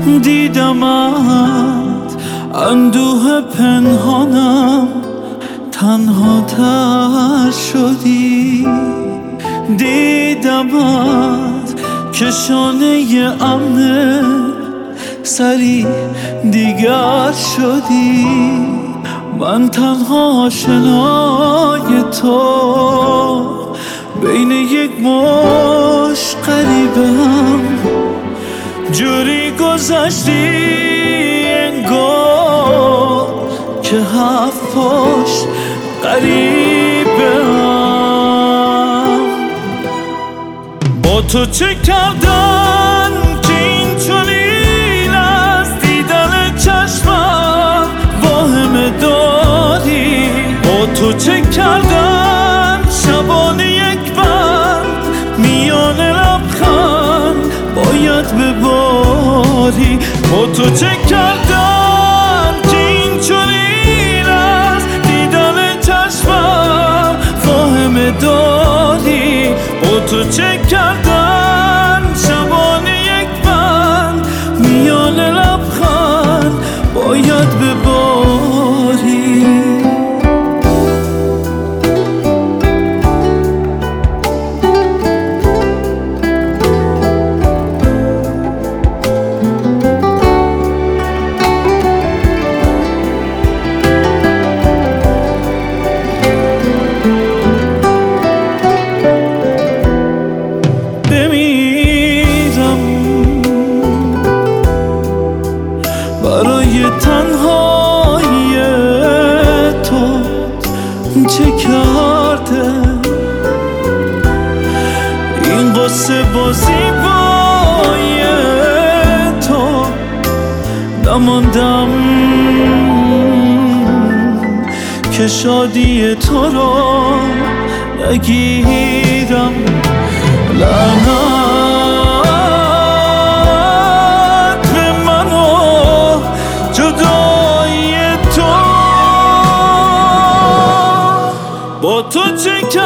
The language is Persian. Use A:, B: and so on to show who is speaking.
A: دیدمت اندوه پنهانم تنها تر شدی، دیدمت که شانه امن سری دیگر شدی. من تنها آشنای تو بین یک مش غریبم، جوری گذشتی انگار که هفت پشت غریبم. با تو چه کردن که اینطوری از دیدن چشمم واهمه داری؟ با تو چه کردن شبانه یک بند میان لبخند باید بباری؟ با تو چه کردن که اینطوری از دیدن چشمم واهمه داری؟ با تو چه کردن شبانه یک بند میان لبخند باید بباری؟ برای تنهایی تو چه کرده این قصه بازی بای تو؟ نماندم که شادی تو رو نگیرم. لعنت به من و جدایی تو. با تو چه